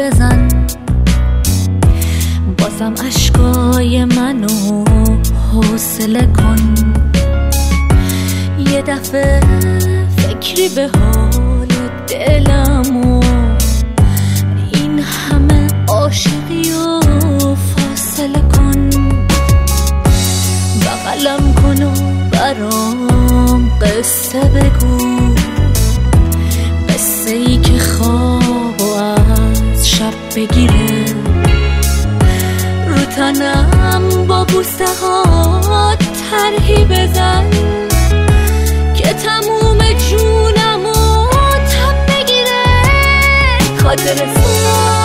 بزن، بازم اشکای منو حوصله کن. یه دفعه فکری به حال دلم و این همه عاشقی و فاصله کن. بغلم کن و برام قصه بگو، قصه ای که خواب و از شب بگیره. رو تنم با بوسه ها طرحی بزن که تموم جونم و تب بگیره. خاطر